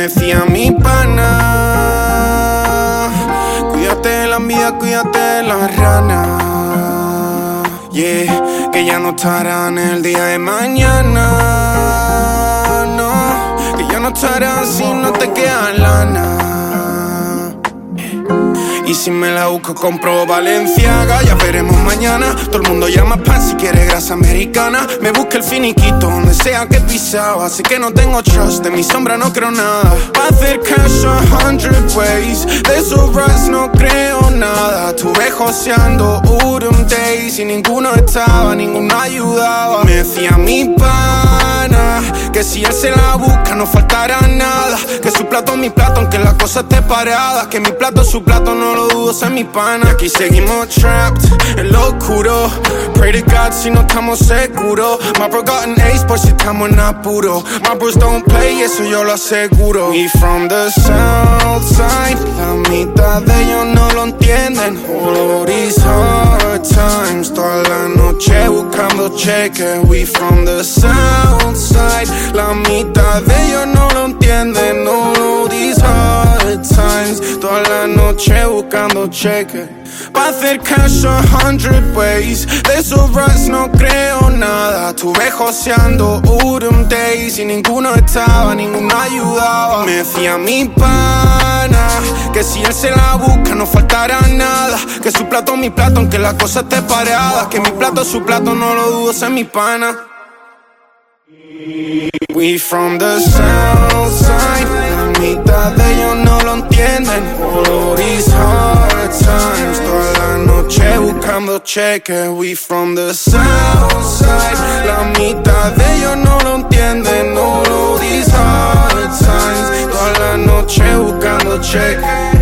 decía mi pana, cuídate de la envidia, cuídate de la rana. Yeah, que ya no estarán el día de mañana. No, que ya no estarán si no te queda lana. Y si me la busco compro Balenciaga. Ya veremos mañana. Todo el mundo llama pan si quiere grasa americana. Me busca el finiquito donde sea que he pisado. Así que no tengo trust, de mi sombra no creo nada. Pa' hacer cash 100 ways. De esos rats no creo nada. Tuve joseando Udom Days y ninguno estaba, ninguno ayudaba. Me decía mi pana que si él se la busca no faltará nada. Que su plato es mi plato aunque la cosa esté parada. Que mi plato es su plato, no lo dudo, es mi pana. Y aquí seguimos trapped en lo oscuro. Pray to God si no estamos seguros. My bro got an ace por si estamos en apuro. My bros don't play, eso yo lo aseguro. We from the south side. La mitad de ellos no lo entienden. All of these hard times. Toda la noche buscando cheques. We from the south side. La mitad de ellos no lo entienden. All of these hard times. Toda la noche buscando cheques. Pa' hacer cash 100 ways. De esos rats no creo nada. Tuve joseando Udom Days y ninguno estaba, ninguno ayudaba. Me decía mi pana que si él se la busca no faltará nada. Que su plato es mi plato aunque la cosa esté parada. Que mi plato es su plato, no lo dudo, es mi pana. We from the south side. La mitad de ellos no lo entienden. All of these hard times. Toda la noche buscando cheques. We from the south side. La mitad de ellos no lo entienden. All of these hard times. Toda la noche buscando cheques.